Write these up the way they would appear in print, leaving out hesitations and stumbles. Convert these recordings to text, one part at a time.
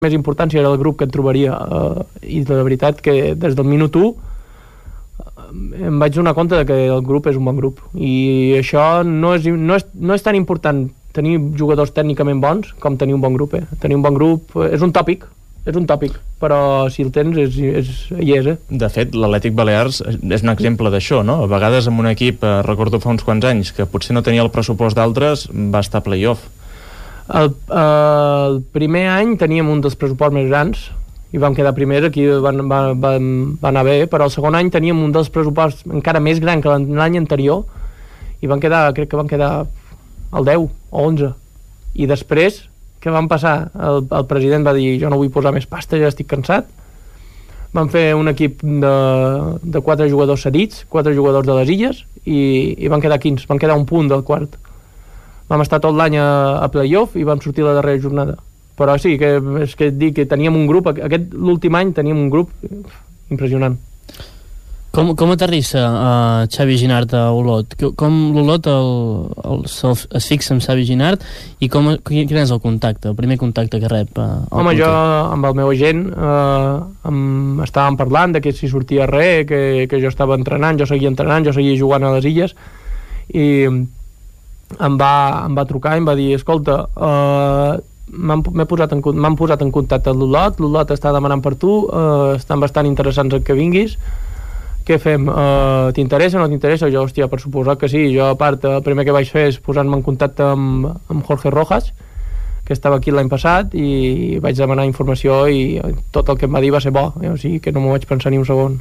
més importància era el grup que em trobaria, i la veritat que des del minut 1 em vaig donar compte de que el grup és un bon grup, i això no és tan important tenir jugadors tècnicament bons com tenir un bon grup. Tenir un bon grup és un tòpic, però si el tens hi és. De fet, l'Atlètic Balears és un exemple d'això, no? A vegades amb un equip, recordo fa uns quants anys, que potser no tenia el pressupost d'altres, va estar a play-off. El primer any teníem un dels pressupostos més grans i vam quedar primers, aquí va anar bé, però el segon any teníem un dels pressupostos encara més gran que l'any anterior i crec que van quedar al 10 o 11, i després què van passar? El president va dir: jo no vull posar més pasta, ja estic cansat. Van fer un equip de 4 jugadors cedits, 4 jugadors de les Illes, i van quedar 15, van quedar un punt del quart. Vam estar tot l'any a play-off i vam sortir la darrera jornada. Però sí, és que dic que teníem un grup, l'últim any teníem un grup impressionant. Com aterrissa Xavi Ginard a Olot? Com l'Olot es fixa amb Xavi Ginard i quin és el contacte, el primer contacte que rep? Home, jo amb el meu agent estàvem parlant de que si sortia res, que jo estava entrenant, jo seguia jugant a les Illes, i em va trucar i em va dir: escolta, m'han posat en contacte amb l'Olot està demanant per tu, estan bastant interessants en que vinguis, què fem? T'interessa o no t'interessa? Jo, hòstia, per suposar que sí. Jo, a part, el primer que vaig fer és posar-me en contacte amb Jorge Rojas, que estava aquí l'any passat, i vaig demanar informació i tot el que em va dir va ser bo, o sigui que no m'ho vaig pensar ni un segon.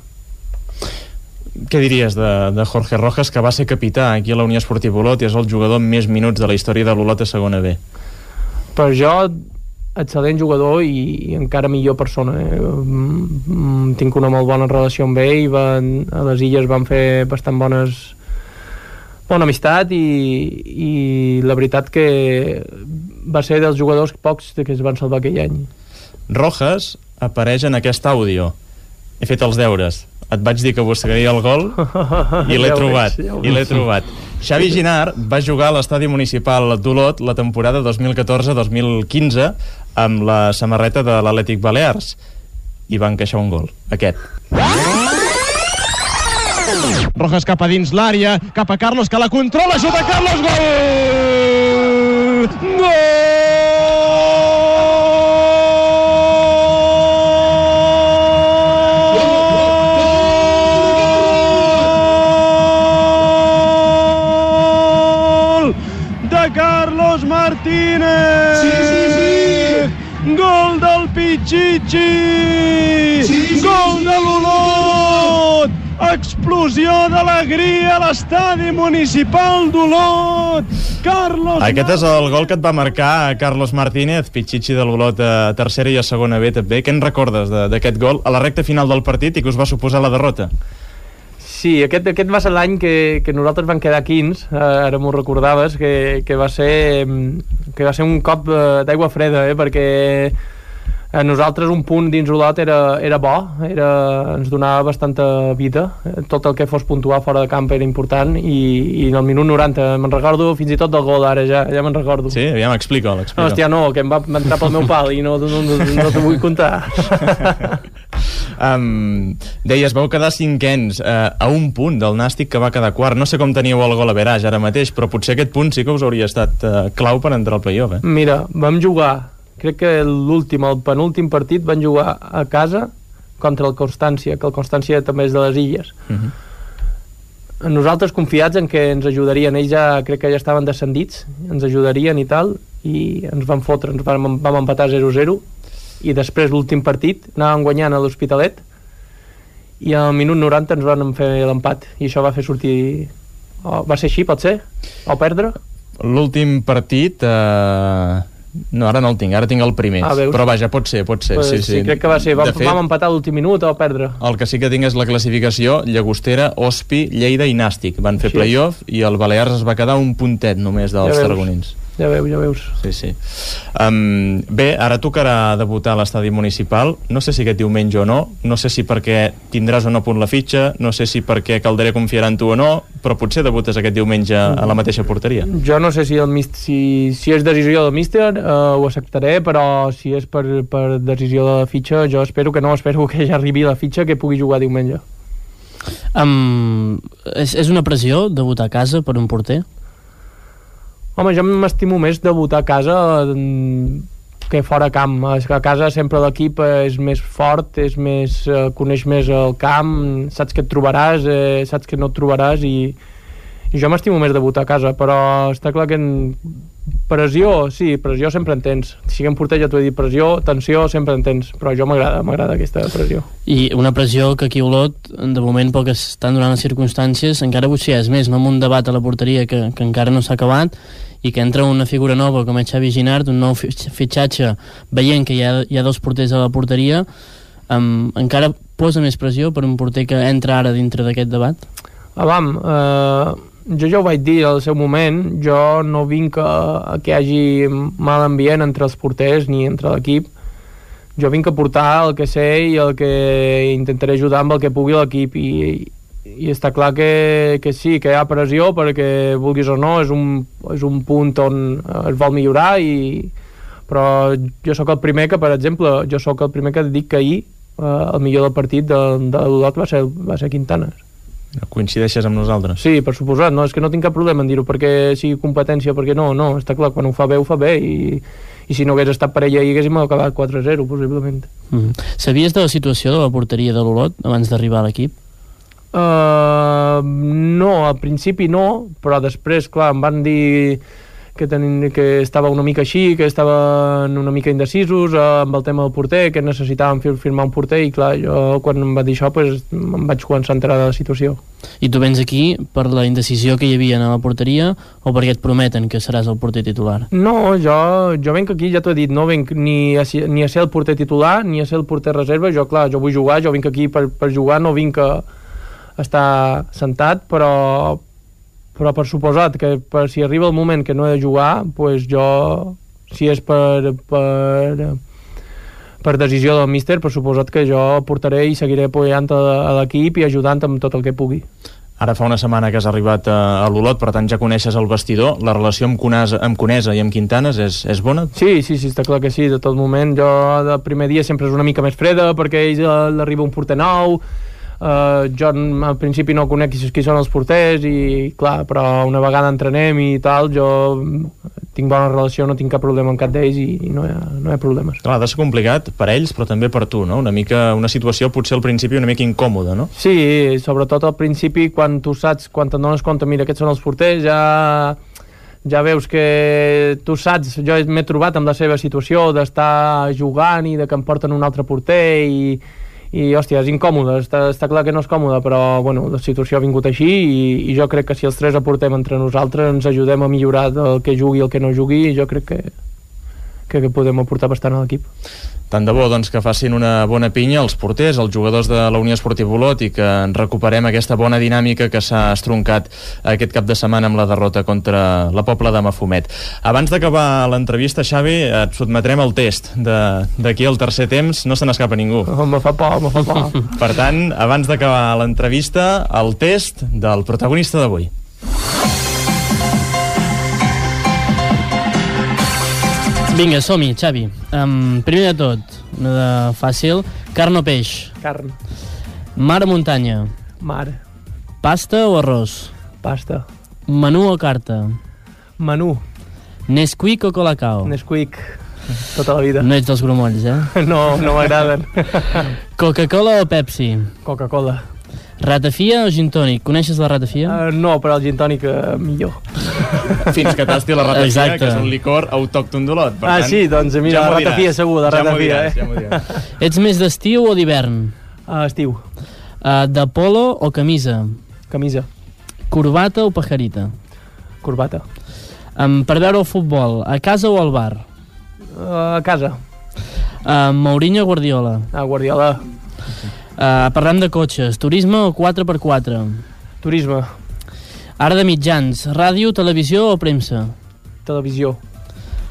Què diries de Jorge Rojas, que va ser capità aquí a la Unió Esportiva Olot i és el jugador amb més minuts de la història de l'Olot a segona B? Per jo, excel·lent jugador i encara millor persona. Tinc una molt bona relació amb ell, a les Illes van fer bastant bona amistat, i la veritat que va ser dels jugadors pocs que es van salvar aquell any. Rojas apareix en aquest àudio: he fet els deures, et vaig dir que buscaria el gol i l'he trobat. Xavi Ginard va jugar a l'estadi municipal d'Olot la temporada 2014-2015 amb la samarreta de l'Atlètic Balears i va encaixar un gol, aquest. Rojas cap a dins l'àrea, cap a Carlos, que la controla, xuta Carlos, gol! Gol! Carlos Martínez! Sí! Gol del Pichichi! Sí! Gol de l'Olot! Explosió d'alegria a l'estadi municipal d'Olot! Aquest és el gol que et va marcar Carlos Martínez, Pichichi de l'Olot a tercera i a segona B també. Què en recordes d'aquest gol a la recta final del partit i que us va suposar la derrota? Sí, aquest va ser l'any que nosaltres vam quedar 15, ara m'ho recordaves, que va ser un cop d'aigua freda, perquè a nosaltres un punt dins Olot era bo, ens donava bastanta vida, tot el que fos puntuar fora de camp era important, i en el minut 90 me'n recordo fins i tot del gol, ara ja me'n recordo. Sí, ja m'explico. Hòstia, no, que em va entrar pel meu pal i no t'ho vull contar. Deies, vau quedar cinquens a un punt del Nàstic, que va quedar quart. No sé com teníeu el gol a veràs ara mateix, però potser aquest punt sí que us hauria estat clau per entrar al play-off. Mira, vam jugar, crec que el penúltim partit van jugar a casa contra el Constància, que el Constància també és de les Illes. Nosaltres confiats en que ens ajudarien, ells crec que ja estaven descendits, ens ajudarien i tal, i ens van fotre, vam empatar 0-0, i després l'últim partit anàvem guanyant a l'Hospitalet i al minut 90 ens van fer l'empat, i això va fer sortir... va ser així, pot ser? O perdre? L'últim partit... No, ara no el tinc, ara tinc el primer. Però vaja, pot ser. Pues sí, crec que va ser. Vam empatar l'últim minut o perdre. El que sí que tinc és la classificació: Llagostera, Ospi, Lleida i Nàstic van fer play-off, i el Balears es va quedar un puntet només dels tarragonins. Ja veus. Sí. Bé, ara tocarà debutar a l'estadi municipal. No sé si aquest diumenge o no sé si perquè tindràs o no a punt la fitxa, no sé si perquè Calderer confiarà en tu o no, però potser debutes aquest diumenge a la mateixa porteria. Jo no sé si és decisió del míster, ho acceptaré, però si és per decisió de la fitxa, jo espero que ja arribi la fitxa, que pugui jugar diumenge. És una pressió debutar a casa per un porter? Home, jo m'estimo més debutar a casa que fora camp. A casa sempre l'equip és més fort, coneix més el camp, saps que et trobaràs, saps que no et trobaràs, i jo m'estimo més debutar a casa, però està clar que pressió sempre en tens. Si en porter ja t'ho he dit, pressió, tensió sempre en tens, però jo m'agrada aquesta pressió. I una pressió que aquí a Olot, de moment, pel que estan donant les circumstàncies, encara potser és més, no amb un debat a la porteria que encara no s'ha acabat, i que entra una figura nova com és Xavi Ginard, un nou fitxatge, veient que hi ha dos porters a la porteria, encara posa més pressió per un porter que entra ara dintre d'aquest debat? Jo ja ho vaig dir al seu moment, jo no vinc a que hi hagi mal ambient entre els porters ni entre l'equip. Jo vinc a portar el que sé i el que intentaré ajudar amb el que pugui l'equip, i està clar que sí, que hi ha pressió, perquè vulguis o no és un punt on es vol millorar, però jo sóc el primer que, per exemple, dic que ahir el millor del partit de l'Olot va ser Quintana. Coincideixes amb nosaltres? Sí, per suposat, no, és que no tinc cap problema en dir-ho perquè sigui competència, perquè no, està clar, quan ho fa bé, i si no hagués estat per ella hi haguéssim acabat 4-0, possiblement. Sabies de la situació de la porteria de l'Olot abans d'arribar a l'equip? No, al principi no, però després, clar, em van dir que estava una mica així, que estaven una mica indecisos amb el tema del porter, que necessitaven firmar un porter, i clar, jo quan em va dir això em vaig començar a enterar de la situació. I tu vens aquí per la indecisió que hi havia a la porteria o perquè et prometen que seràs el porter titular? No, jo venc aquí, ja t'ho he dit, no venc ni a ser el porter titular ni a ser el porter reserva. Jo vull jugar, jo vinc aquí per jugar, no vinc a estar sentat, però per suposat que si arriba el moment que no he de jugar, doncs jo, si és per decisió del míster, per suposat que jo portaré i seguiré apoyant a l'equip i ajudant amb tot el que pugui. Ara fa una setmana que has arribat a l'Olot, per tant ja coneixes el vestidor. La relació amb Conesa i amb Quintanes és bona? Sí, està clar que sí, de tot moment. Jo del primer dia sempre és una mica més freda perquè a ells arriba un porter nou. Jo al principi no conec qui són els porters, i clar, però una vegada entrenem i tal, jo tinc bona relació, no tinc cap problema amb cap d'ells, i no hi ha problemes. Clar, ha de ser complicat per ells, però també per tu, no? Una situació potser al principi una mica incòmoda, no? Sí, sobretot al principi, quan te'n dones compte, mira, aquests són els porters, ja veus que tu saps, jo m'he trobat amb la seva situació d'estar jugant i de que em porten un altre porter, i hòstia, és incòmode, està clar que no és còmode, però bueno, la situació ha vingut així, i jo crec que si els tres aportem entre nosaltres, ens ajudem a millorar el que jugui i el que no jugui, i jo crec que podem aportar bastant a l'equip. Tant de bo, doncs, que facin una bona pinya els porters, els jugadors de la Unió Esportiva Olot, i que recuperem aquesta bona dinàmica que s'ha estroncat aquest cap de setmana amb la derrota contra la Pobla de Mafumet. Abans d'acabar l'entrevista, Xavi, et sotmetrem al test d'aquí al tercer temps. No se n'escapa ningú. Me fa por. Per tant, abans d'acabar l'entrevista, el test del protagonista d'avui. Vinga, som-hi, Xavi. Primer de tot, una de fàcil. Carn o peix? Carn. Mar o muntanya? Mar. Pasta o arròs? Pasta. Menú o carta? Menú. Nesquik o Colacao? Nesquik. Tota la vida. No ets dels grumolls, eh? No m'agraden. Coca-Cola o Pepsi? Coca-Cola. Ratafia o gin tònic? Coneixes la ratafia? No, però el gin tònic millor. Fins que tasti la ratafia, exacte, que és un licor autòcton d'Olot. Sí, doncs mira, la ratafia segur, la ratafia. Ja m'ho diràs. Ets més d'estiu o d'hivern? Estiu. De polo o camisa? Camisa. Corbata o pajarita? Corbata. Per veure el futbol, a casa o al bar? A casa. Mourinho o Guardiola? Guardiola. Parlem de cotxes, turisme o 4x4? Turisme. Ara de mitjans, ràdio, televisió o premsa? Televisió.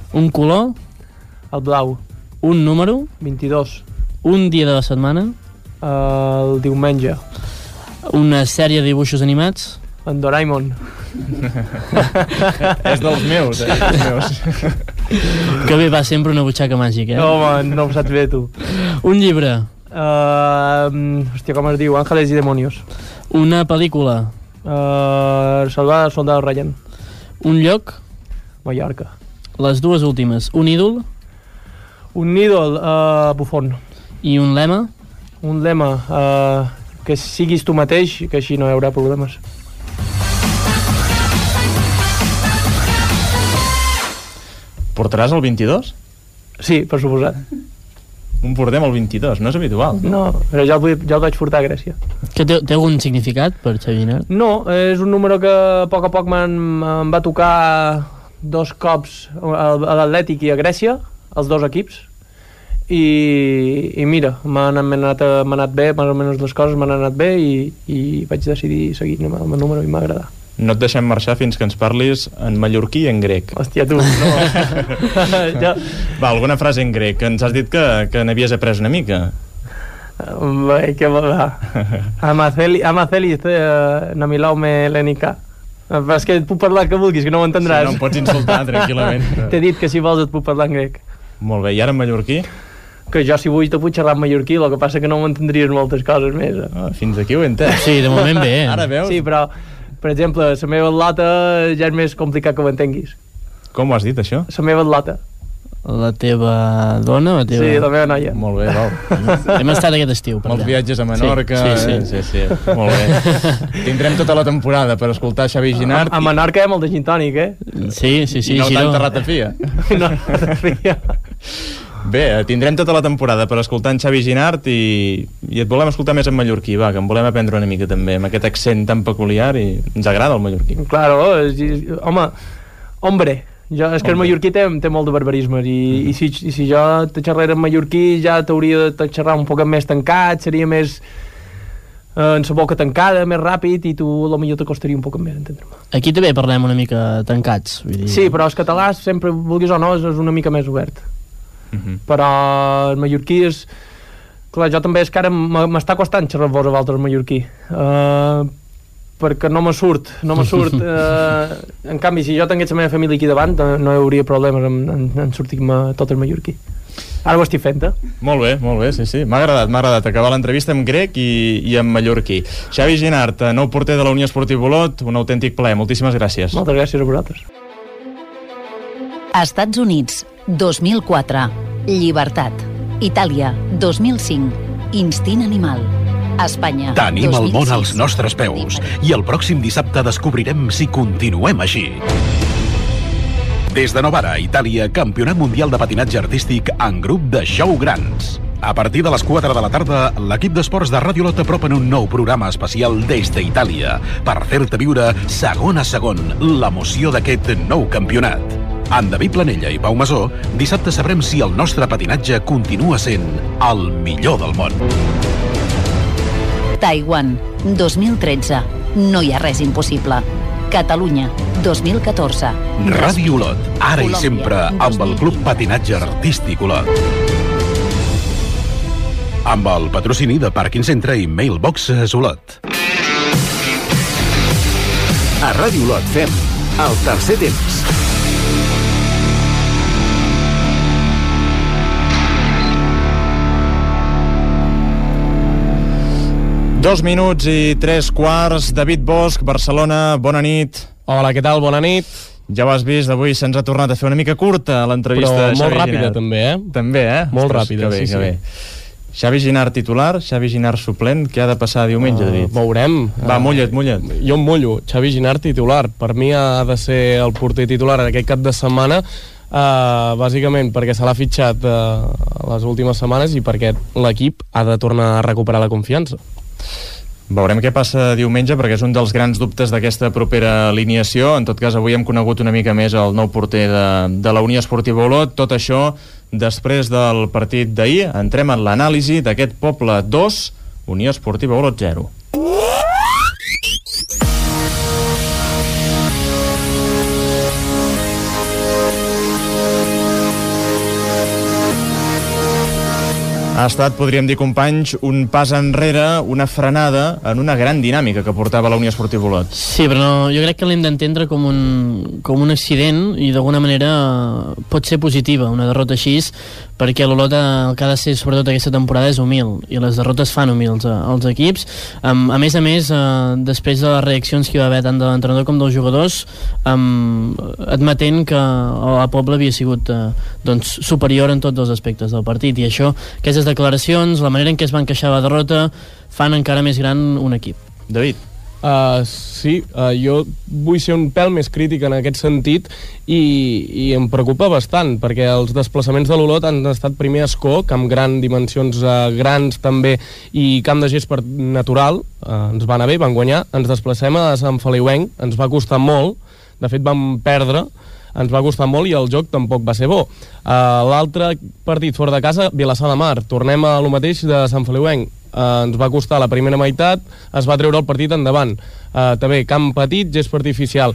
Un color. El blau. Un número. 22. Un dia de la setmana. El diumenge. Una sèrie de dibuixos animats. En Doraemon. És dels meus, dels meus. Que bé, va sempre una butxaca màgica, Home, no ho saps bé, tu. Un llibre. Hòstia, com es diu? Ángeles y demonios. Una pel·lícula. Salvar el soldado Ryan. Un lloc. Mallorca. Les dues últimes. Un ídol. Un ídol, Buffon. I un lema. Un lema, que siguis tu mateix, que així no hi haurà problemes. Portaràs el 22? Sí, per suposat. Un portem el 22, no és habitual. No, però ja el vaig portar a Grècia. Que té algun significat per Xavi Giner? No, és un número que a poc em va tocar 2 cops a l'Atlètic i a Grècia, els 2 equips, i mira, m'ha anat bé, més o menys les coses m'han anat bé i vaig decidir seguir amb el número i m'ha agradat. No et deixem marxar fins que ens parlis en mallorquí i en grec. Hòstia, tu, no. Va, alguna frase en grec. Ens has dit que n'havies après una mica. Que va. Amaceli, Namilaume Lenica. Però és que et puc parlar que vulguis, que no ho entendràs. Sí, no em pots insultar tranquil·lament. T'he dit que si vols et puc parlar en grec. Molt bé, i ara en mallorquí? Que jo si vull te puc xerrar en mallorquí, el que passa que no m'entendries moltes coses més. Fins aquí ho he entès. Sí, de moment bé. Ara veus? Sí, però, per exemple, la meva atlota ja és més complicat que ho entenguis. Com ho has dit, això? La meva atlota. La teva dona? Sí, la meva noia. Molt bé, val. Hem estat aquest estiu. Molts viatges a Menorca. Sí. Molt bé. Tindrem tota la temporada per escoltar Xavi Ginart. A Menorca hi ha molt de gin tònic, Sí. I no tanta ratafia. No, ratafia. Bé, tindrem tota la temporada per escoltar en Xavi Ginart i et volem escoltar més en mallorquí, va, que en volem aprendre una mica també, amb aquest accent tan peculiar i ens agrada el mallorquí. Claro, home, hombre, és que el mallorquí té molt de barbarismes i si jo te xerrera en mallorquí ja t'hauria de xerrar un poc més tancat, seria més en la boca tancada, més ràpid, i tu potser t'acostaria un poc més, entendre-me. Aquí també parlem una mica tancats, vull dir. Sí, però el català sempre, vulguis o no, és una mica més obert. Però el mallorquí és... Clar, jo també és que ara m'està costant xerrar-vos a vosaltres el mallorquí, perquè no me surt. En canvi, si jo tingués la meva família aquí davant, no hi hauria problemes en sortir-me tot el mallorquí. Ara ho estic fent, Molt bé, sí. M'ha agradat acabar l'entrevista en grec i en mallorquí. Xavi Ginart, nou porter de la Unió Esportiva Olot, un autèntic plaer. Moltíssimes gràcies. Moltes gràcies a vosaltres. Estats Units, 2004. Llibertat. Itàlia, 2005. Instint animal. Espanya, Tenim 2006. el món als nostres peus i el pròxim dissabte descobrirem si continuem així. Des de Novara, Itàlia, Campionat Mundial de Patinatge Artístic en grup de show grans. A partir de les 4 de la tarda, l'equip d'esports de Ràdio Olot apropen un nou programa especial des d'Itàlia per fer-te viure segon a segon l'emoció d'aquest nou campionat. En David Planella i Pau Masó, dissabte sabrem si el nostre patinatge continua sent el millor del món. Taiwan, 2013. No hi ha res impossible. Catalunya, 2014. Ràdio Olot, ara i sempre amb el Club Patinatge Artístic Olot. Amb el patrocini de Parking Centre i Mailboxes Olot. A Ràdio Olot fem el tercer temps. Dos minuts i 3/4, David Bosch, Barcelona, bona nit. Hola, què tal? Bona nit. Ja ho has vist, avui se'ns ha tornat a fer una mica curta l'entrevista de Xavi Ginart. Però molt ràpida també, També, Molt ràpida, que bé, sí. Que bé. Xavi Ginart titular, Xavi Ginart suplent, què ha de passar diumenge, David? Veurem. Va, mulla't. Jo em mullo, Xavi Ginart titular. Per mi ha de ser el porter titular en aquest cap de setmana, bàsicament perquè se l'ha fitxat les últimes setmanes i perquè l'equip ha de tornar a recuperar la confiança. Veurem què passa diumenge, perquè és un dels grans dubtes d'aquesta propera alineació. En tot cas, avui hem conegut una mica més el nou porter de la Unió Esportiva Olot. Tot això després del partit d'ahir. Entrem en l'anàlisi d'aquest Poble 2, Unió Esportiva Olot 0. Ha estat, podríem dir, companys, un pas enrere, una frenada en una gran dinàmica que portava la Unió Esportiva Olot. Sí, però no, jo crec que l'hem d'entendre com un accident i d'alguna manera pot ser positiva una derrota així, perquè l'Olot el que ha de ser sobretot aquesta temporada és humil, i les derrotes fan humils als equips. A més, després de les reaccions que hi va haver tant de l'entrenador com dels jugadors, admetent que la Pobla havia sigut superior en tots els aspectes del partit, i això, aquestes declaracions, la manera en què es va encaixar la derrota, fan encara més gran un equip. David? Sí, jo vull ser un pèl més crític en aquest sentit i em preocupa bastant, perquè els desplaçaments de l'Olot han estat primer a Escó, camp gran, dimensions grans també, i camp de gespa natural, ens va anar bé, van guanyar. Ens desplacem a Sant Feliuenc, ens va costar molt, de fet vam perdre, ens va costar molt i el joc tampoc va ser bo. L'altre partit fora de casa, Vilassar de Mar, tornem a lo mateix de Sant Feliuenc, ens va costar la primera meitat, es va treure el partit endavant. També camp petit, gespa artificial.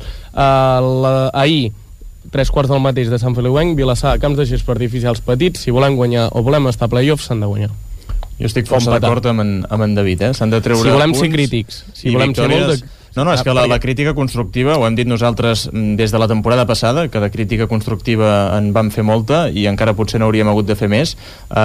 Ahir, 3/4 del mateix de Sant Feliuenc, Vilassar, camps de gespa artificials petits. Si volem guanyar o volem estar a play-off, s'han de guanyar. Jo estic força d'acord amb en David, s'han de treure punts. Si volem punts, ser crítics, si volem ser molt de... No, és que la crítica constructiva, ho hem dit nosaltres des de la temporada passada, que de crítica constructiva en vam fer molta i encara potser n'hauríem hagut de fer més.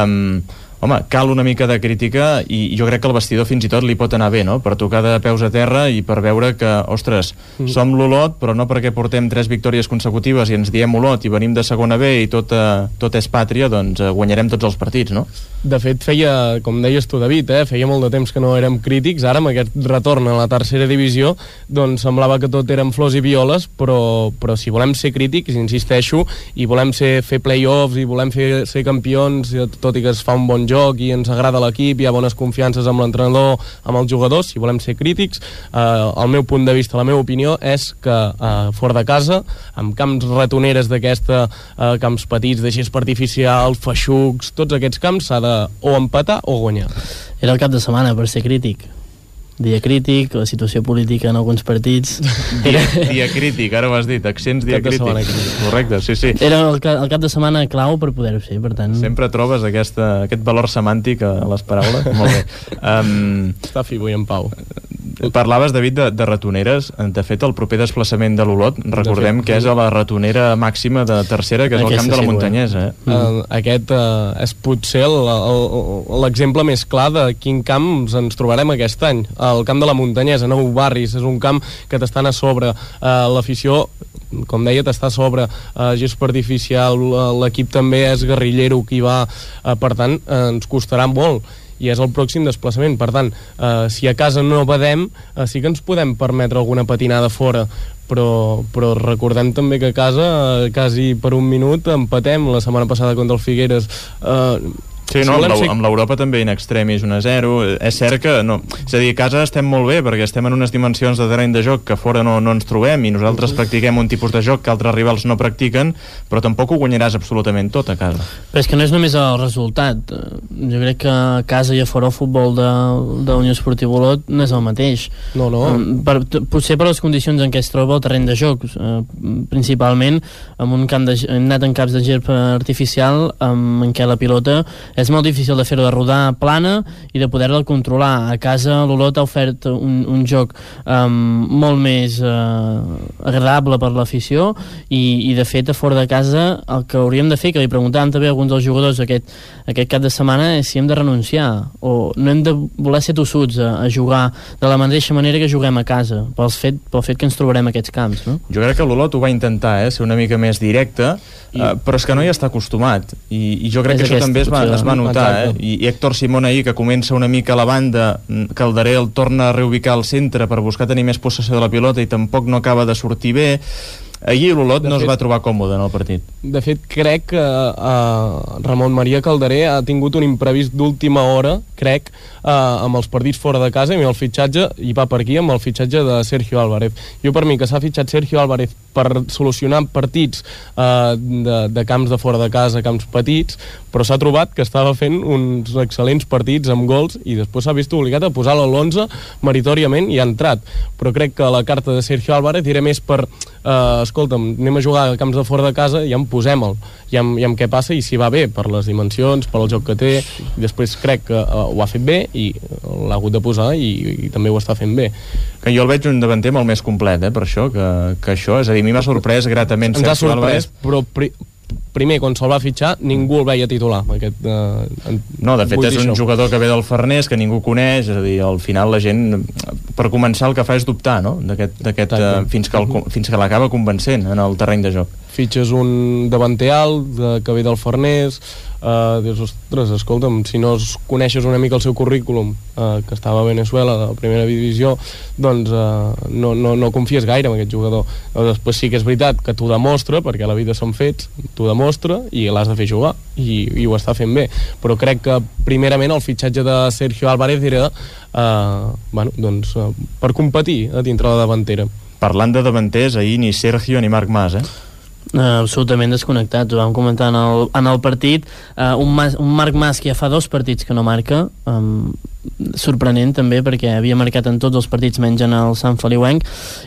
Home, cal una mica de crítica i jo crec que el vestidor fins i tot li pot anar bé, no? Per tocar de peus a terra i per veure que, ostres, som l'Olot, però no perquè portem 3 victòries consecutives i ens diem Olot i venim de segona B i tot és pàtria, doncs guanyarem tots els partits, no? De fet, feia, com deies tu, David, feia molt de temps que no érem crítics. Ara, amb aquest retorn a la tercera divisió, doncs semblava que tot eren flors i violes, però si volem ser crítics, insisteixo, i volem fer play-offs i volem ser campions, tot i que es fa un bon joc i ens agrada l'equip, hi ha bones confiances amb l'entrenador, amb els jugadors, si volem ser crítics, el meu punt de vista, la meva opinió és que fora de casa, amb camps ratoneres d'aquesta, camps petits de gespa artificial, feixucs, tots aquests camps s'ha de o empatar o guanyar. Era el cap de setmana per ser crític. Dia crític, la situació política en alguns partits... Dia crític, ara ho has dit, accents diacrítics. Correcte, sí. Era el cap de setmana clau per poder-ho ser, per tant... Sempre trobes aquest valor semàntic a les paraules. Molt bé. Està fi, vull en Pau. Parlaves, David, de ratoneres. De fet, el proper desplaçament de l'Olot, recordem que és a la ratonera màxima de tercera, que és el camp de la Muntanyesa. Aquest és potser l'exemple més clar de quin camp ens trobarem aquest any. El camp de la Muntanyesa, Nou Barris, és un camp que t'estan a sobre. L'afició, com deia, t'està a sobre. Gespa artificial, l'equip també és guerrillero que hi va. Per tant, ens costarà molt. I és el pròxim desplaçament. Per tant, si a casa no badem, sí que ens podem permetre alguna patinada fora, però recordem també que a casa, quasi per un minut, empatem la setmana passada contra el Figueres. Sí, no, amb l'Europa també in extremis 1-0. És cert que no. És a dir, a casa estem molt bé perquè estem en unes dimensions de terreny de joc que fora no ens trobem i nosaltres practiquem un tipus de joc que altres rivals no practiquen, però tampoc ho guanyaràs absolutament tot a casa. Però és que no és només el resultat. Jo crec que a casa i a fora el futbol de la Unió Esportiva Olot no és el mateix. No. Potser per les condicions en què es troba el terreny de joc, principalment hem anat en camps de gespa artificial en què la pilota és molt difícil de fer-ho, de rodar plana i de poder-la controlar. A casa l'Olot ha ofert un joc molt més agradable per l'afició i de fet a fora de casa el que hauríem de fer, que li preguntàvem també a alguns dels jugadors aquest cap de setmana, és si hem de renunciar o no hem de voler ser tossuts a jugar de la mateixa manera que juguem a casa pel fet que ens trobarem aquests camps, no? Jo crec que l'Olot ho va intentar, ser una mica més directe, però és que no hi està acostumat i jo crec que això també es va notar, i Héctor Simón ahir, que comença una mica a la banda, Calderé el torna a reubicar al centre per buscar tenir més possessió de la pilota i tampoc no acaba de sortir bé. Ahir l'Olot no es va trobar còmode en el partit. De fet, crec que Ramon Maria Calderé ha tingut un imprevist d'última hora, crec, amb els partits fora de casa, i el fitxatge, i va per aquí, amb el fitxatge de Sergio Álvarez. Jo, per mi, que s'ha fitxat Sergio Álvarez per solucionar partits de camps de fora de casa, camps petits, però s'ha trobat que estava fent uns excel·lents partits amb gols i després s'ha vist obligat a posar l'11 meritoriament i ha entrat. Però crec que la carta de Sergio Álvarez era més per escolta'm, anem a jugar a camps de fora de casa i ja en posem-el, ja amb què passa i si va bé, per les dimensions, per el joc que té, i després crec que ho ha fet bé i l'ha hagut de posar i també ho està fent bé. Que jo el veig un davanter molt més complet, per això, que això, és a dir, a mi m'ha sorprès gratament Sergio Álvarez. Però primer, quan se'l va fitxar, ningú el veia titular. No, de fet, és un jugador que ve del Farners, que ningú coneix, és a dir, al final la gent, per començar, el que fa és dubtar, no?, fins que l'acaba convencent en el terreny de joc. Fitxes un davanter alt, que ve del Farners, dius, ostres, escolta'm, si no coneixes una mica el seu currículum, que estava a Venezuela, de la primera divisió, doncs no confies gaire en aquest jugador. Després sí que és veritat que t'ho demostra, perquè la vida són fets, t'ho demostra i l'has de fer jugar, i ho està fent bé. Però crec que primerament el fitxatge de Sergio Álvarez era per competir a dintre la davantera. Parlant de davanters, ahir ni Sergio ni Marc Mas, absolutament desconnectats, ho vam comentar en el partit. Un Marc Mas que ja fa 2 partits que no marca, sorprenent també, perquè havia marcat en tots els partits menys en el Sant Feliuenc,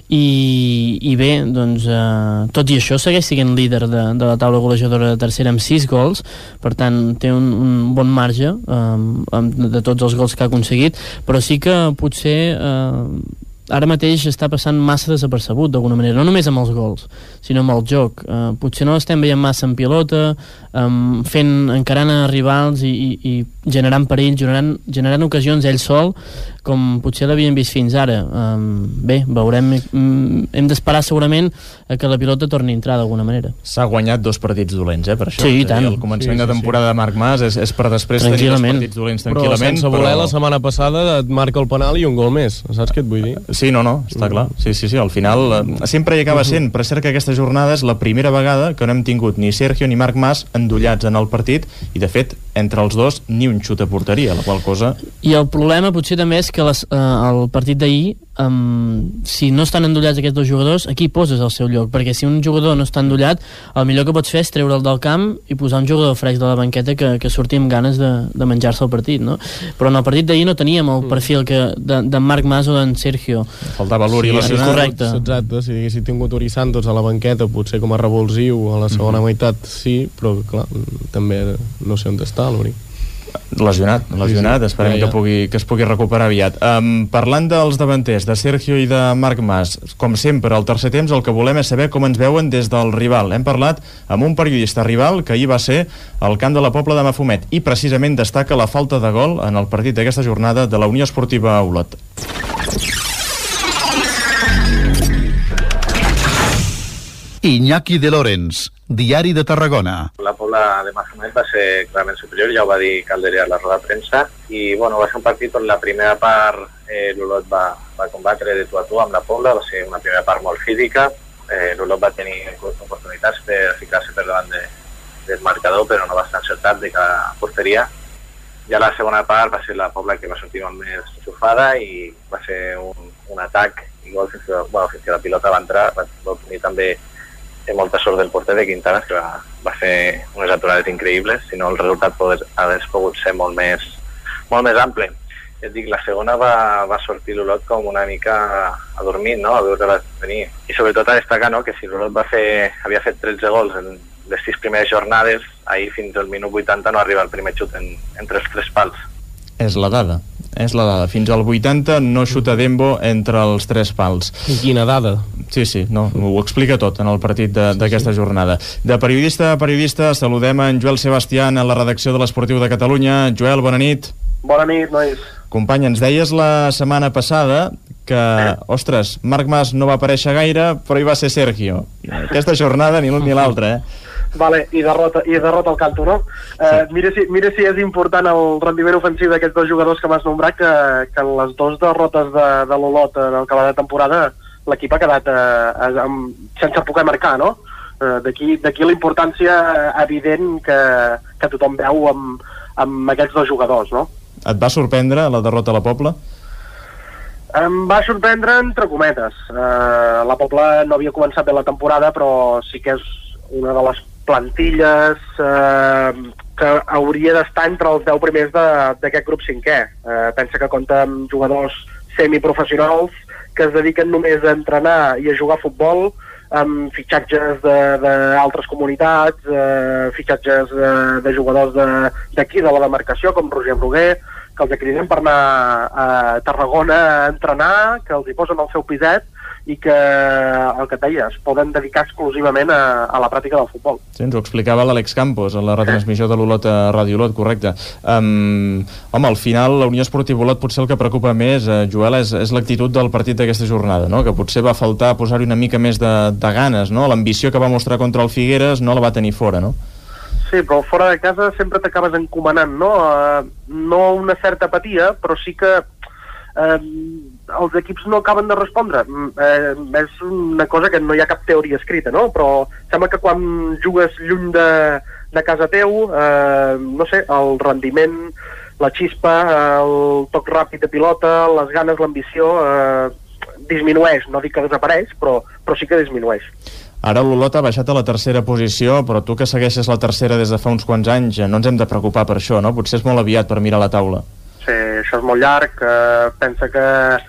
i bé, doncs tot i això segueix sent líder de la taula golejadora de tercera amb 6 gols, per tant té un bon marge de tots els gols que ha aconseguit, però sí que potser ara mateix està passant massa desapercebut d'alguna manera, no només amb els gols sinó amb el joc, potser no l'estem veient massa en pilota, encarant a rivals i generant perill, generant ocasions ell sol, com potser l'havíem vist fins ara. Bé, veurem, hem d'esperar segurament que la pilota torni a entrar d'alguna manera. S'ha guanyat 2 partits dolents, per això. Sí, i tant. El començament de temporada de Marc Mas és per després tenir 2 partits dolents tranquil·lament. Però sense voler, la setmana passada et marca el penal i un gol més, saps què et vull dir? Sí, no, està clar. Sí, al final sempre hi acaba sent, però és cert que aquesta jornada és la primera vegada que no hem tingut ni Sergio ni Marc Mas endollats en el partit, i de fet, entre els dos ni un xut a porteria, la qual cosa... I el problema potser també és que el partit d'ahir, si no estan endollats aquests 2 jugadors, aquí poses al seu lloc, perquè si un jugador no està endollat, el millor que pots fer és treure'l del camp i posar un jugador fresc de la banqueta que surti amb ganes de menjar-se el partit, no? Però en el partit d'ahir no teníem el perfil d'en Marc Mas o d'en Sergio. Faltava l'Uri lesionat. Correcte. Exacte, si haguessin tingut Uri Santos a la banqueta, potser com a revulsiu a la segona meitat sí, però clar, també no sé on està l'Uri. Lesionat, esperem que es pugui recuperar aviat. Parlant dels davanters, de Sergio i de Marc Mas, com sempre, al tercer temps el que volem és saber com ens veuen des del rival. Hem parlat amb un periodista rival que ahir va ser al camp de la Pobla de Mafumet i precisament destaca la falta de gol en el partit d'aquesta jornada de la Unió Esportiva Olot. Iñaki de Lorenz, Diari de Tarragona. La Pobla de Mafumet va ser clarament superior, ja ho va dir Calderer a la roda de premsa, i bueno, va ser un partit on la primera part l'Olot va combatre de tu a tu amb la Pobla, va ser una primera part molt física, l'Olot va tenir oportunitats per ficar-se per davant del marcador, però no va estar encertat de cada porteria. Ja la segona part va ser la Pobla que va sortir molt més enxufada i va ser un atac i gol fins que la pilota va entrar, va tenir també molta sort del porter de Quintanas, que va fer unes aturades increïbles, si no el resultat hagués pogut ser molt més ample. Et dic, la segona va sortir l'Olot com una mica adormit, no?, a veure-la venir. I sobretot a destacar, no?, que si l'Olot havia fet 13 gols en les 6 primeres jornades, ahir fins al minut 80 no arriba el primer xut entre els 3 pals. És la dada. Fins al 80 no xuta Dembo entre els 3 pals. I quina dada? Sí, no, ho explica tot en el partit d'aquesta jornada. De periodista a periodista, saludem en Joel Sebastián a la redacció de l'Esportiu de Catalunya. Joel, bona nit. Bona nit, nois. Company, ens deies la setmana passada que, ostres, Marc Mas no va aparèixer gaire, però hi va ser Sergio. Aquesta jornada ni l'un ni l'altre, Vale, i derrota al canto, no? Sí. Mira si és important el rendiment ofensiu d'aquests 2 jugadors que m'has nombrat, que en les 2 derrotes de l'Olot en el acabar de temporada l'equip ha quedat sense poder marcar, no? D'aquí la importància evident que tothom veu amb aquests 2 jugadors, no? Et va sorprendre la derrota a la Pobla? Em va sorprendre entre cometes. La Pobla no havia començat bé la temporada, però sí que és una de les plantilles que hauria d'estar entre els 10 primers d'aquest grup cinquè. Pensa que compta amb jugadors semiprofessionals que es dediquen només a entrenar i a jugar a futbol, amb fitxatges d'altres comunitats, fitxatges de jugadors d'aquí, de la demarcació, com Roger Bruguer, que els cridem per anar a Tarragona a entrenar, que els hi posen el seu piset i que, el que et deia, es poden dedicar exclusivament a la pràctica del futbol. Sí, ens ho explicava l'Àlex Campos a la retransmissió de l'Olot a Ràdio Olot, correcte. Home, al final la Unió Esportiva Olot potser el que preocupa més, Joel, és l'actitud del partit d'aquesta jornada, no? Que potser va faltar posar-hi una mica més de ganes, no? L'ambició que va mostrar contra el Figueres no la va tenir fora, no? Sí, però fora de casa sempre t'acabes encomanant, no? No una certa apatia, però sí que els equips no acaben de respondre. És una cosa que no hi ha cap teoria escrita, no? Però sembla que quan jugues lluny de casa teu, no sé, el rendiment, la xispa, el toc ràpid de pilota, les ganes, l'ambició, disminueix. No dic que desapareix, però sí que disminueix. Ara l'Olot ha baixat a la tercera posició, però tu que segueixes la tercera des de fa uns quants anys, no ens hem de preocupar per això, no? Potser és molt aviat per mirar la taula. Sí, això és molt llarg. Pensa que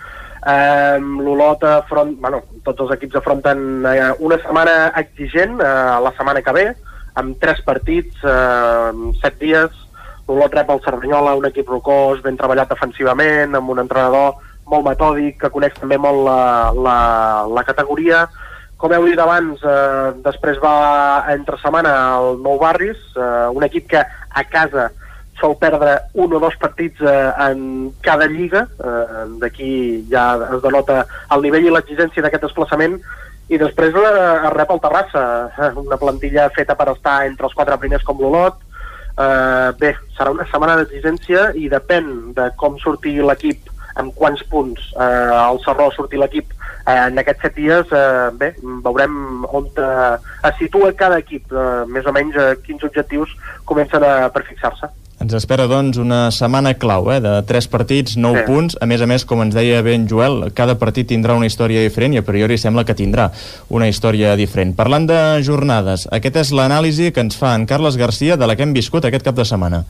l'Olot tots els equips afronten una setmana exigent la setmana que ve, amb 3 partits, 7 dies. L'Olot rep el Cerdanyola, un equip rocós, ben treballat defensivament, amb un entrenador molt metòdic, que coneix també molt la categoria. Com heu dit abans, després va entre setmana al Nou Barris, un equip que a casa sol perdre 1 o 2 partits en cada lliga. D'aquí ja es denota el nivell i l'exigència d'aquest desplaçament, i després es rep el Terrassa, una plantilla feta per estar entre els 4 primers com l'Olot. Bé, serà una setmana d'exigència i depèn de com surti l'equip, amb quants punts al Sarró surti l'equip en aquests 7 dies. Bé, veurem on es situa cada equip, més o menys quins objectius comencen per fixar-se. Ens espera, doncs, una setmana clau, de 3 partits, 9 punts. A més, com ens deia ben Joel, cada partit tindrà una història diferent i a priori sembla que tindrà una història diferent. Parlant de jornades, aquesta és l'anàlisi que ens fa en Carles Garcia de la que hem viscut aquest cap de setmana.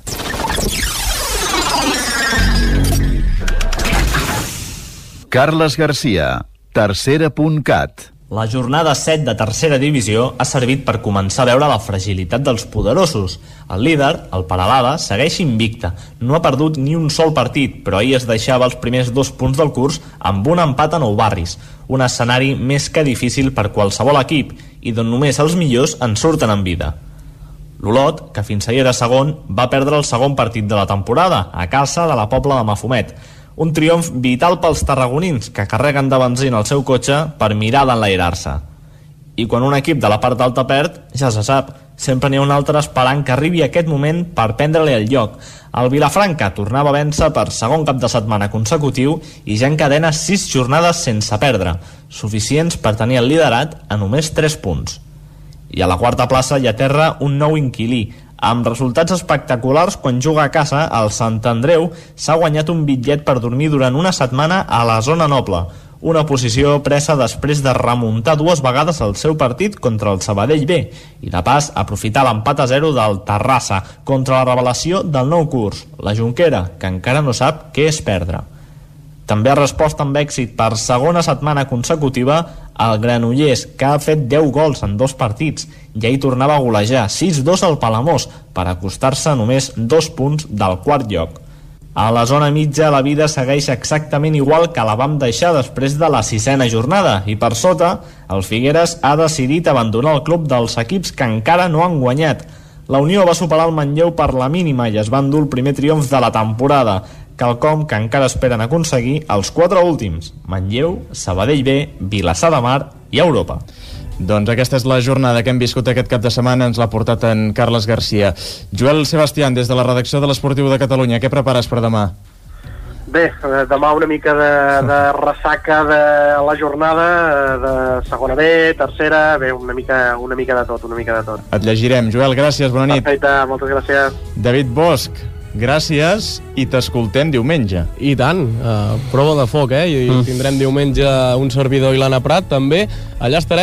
Carles Garcia, tercera.cat. La jornada 7 de tercera divisió ha servit per començar a veure la fragilitat dels poderosos. El líder, el Peralada, segueix invicte. No ha perdut ni un sol partit, però ahir es deixava els primers 2 punts del curs amb un empat a Nou Barris. Un escenari més que difícil per qualsevol equip i d'on només els millors en surten en vida. L'Olot, que fins ahir era segon, va perdre el segon partit de la temporada, a casa de la Pobla de Mafumet. Un triomf vital pels tarragonins, que carreguen de benzina el seu cotxe per mirar d'enlairar-se. I quan un equip de la part alta perd, ja se sap, sempre n'hi ha un altre esperant que arribi aquest moment per prendre-li el lloc. El Vilafranca tornava a vèncer per segon cap de setmana consecutiu i ja encadena 6 jornades sense perdre, suficients per tenir el liderat a només 3 punts. I a la quarta plaça hi aterra un nou inquilí. Amb resultats espectaculars quan juga a casa, el Sant Andreu s'ha guanyat un bitllet per dormir durant una setmana a la zona noble, una posició presa després de remuntar 2 vegades el seu partit contra el Sabadell B i de pas aprofitar l'empat a 0 del Terrassa contra la revelació del nou curs, la Jonquera, que encara no sap què és perdre. També ha respost amb èxit per segona setmana consecutiva el Granollers, que ha fet 10 gols en 2 partits, i ahir tornava a golejar 6-2 al Palamós per acostar-se a només 2 punts del quart lloc. A la zona mitja la vida segueix exactament igual que la vam deixar després de la 6ª jornada i per sota el Figueres ha decidit abandonar el club dels equips que encara no han guanyat. La Unió va superar el Manlleu per la mínima i es va endur el primer triomf de la temporada, quelcom que encara esperen aconseguir els 4 últims: Manlleu, Sabadell B, Vilassar de Mar i Europa. Doncs aquesta és la jornada que hem viscut aquest cap de setmana, ens l'ha portat en Carles Garcia. Joel Sebastián, des de la redacció de l'Esportiu de Catalunya, què prepares per demà? Bé, demà una mica de ressaca de la jornada, de segona B, tercera, bé, una mica de tot, Et llegirem. Joel, gràcies, bona nit. Perfecte, moltes gràcies. David Bosch, gràcies i t'escoltem diumenge. I tant, prova de foc, I tindrem diumenge un servidor i l'Anna Prat també. Allà estarem.